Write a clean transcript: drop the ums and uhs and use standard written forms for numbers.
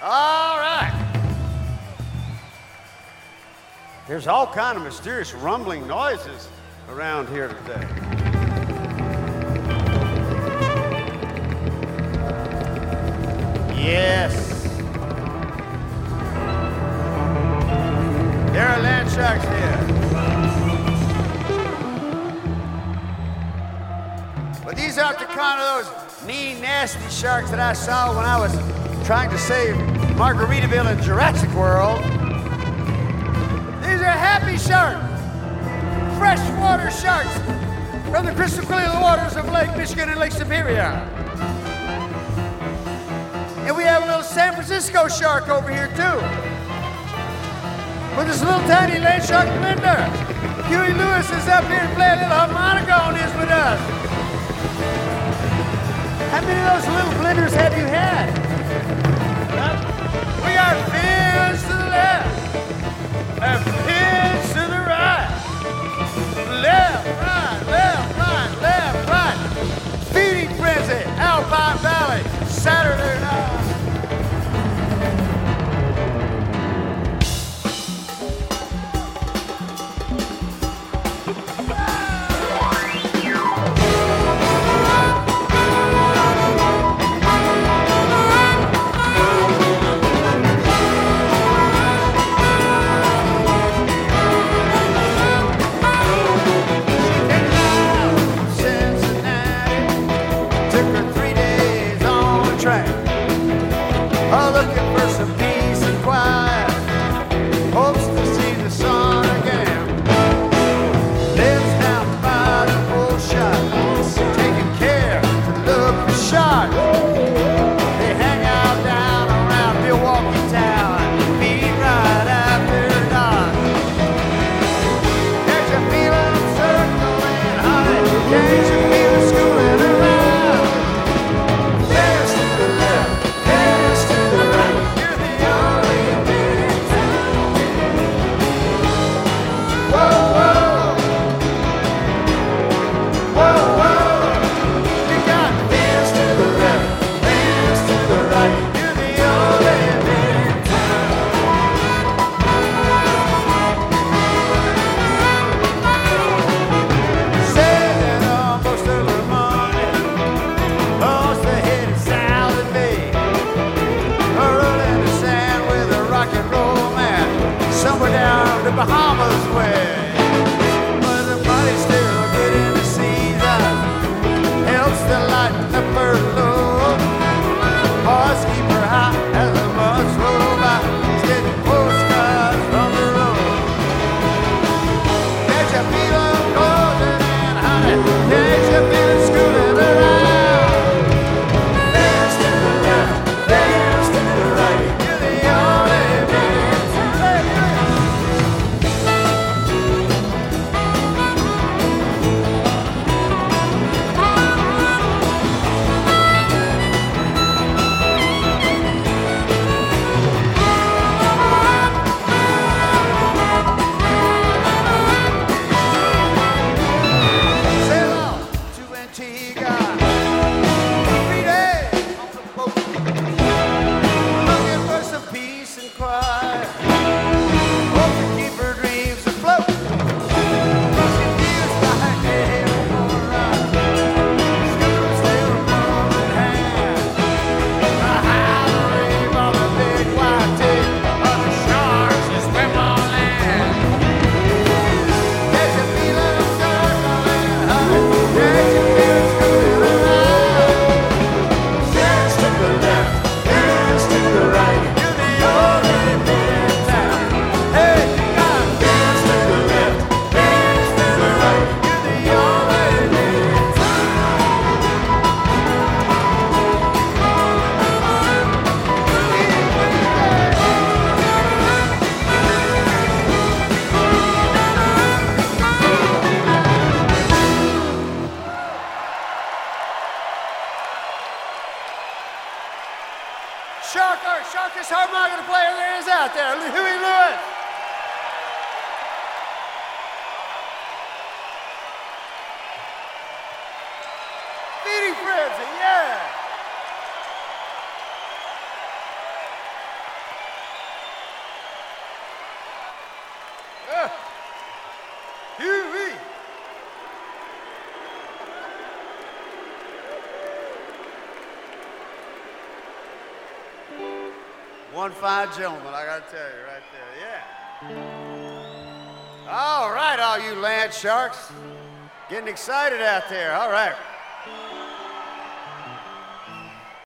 All right. There's all kind of mysterious rumbling noises around here today. Yes. There are land sharks here. But these aren't the kind of those mean, nasty sharks that I saw when I was trying to save Margaritaville in Jurassic World. These are happy sharks, freshwater sharks from the crystal clear waters of Lake Michigan and Lake Superior. And we have a little San Francisco shark over here too, with this little tiny land shark blender. Huey Lewis is up here to play a little harmonica on this with us. How many of those little blenders have you had? We got fins to the left and fins to the right. Left, right, left, right, left, right. Feeding Frenzy, Alpine Valley, Saturday night. Sharkest harmonica player there is out there, Huey Lewis. Feeding Frenzy, yeah. One fine gentleman, I gotta tell you right there, yeah. All right, all you land sharks. Getting excited out there, all right.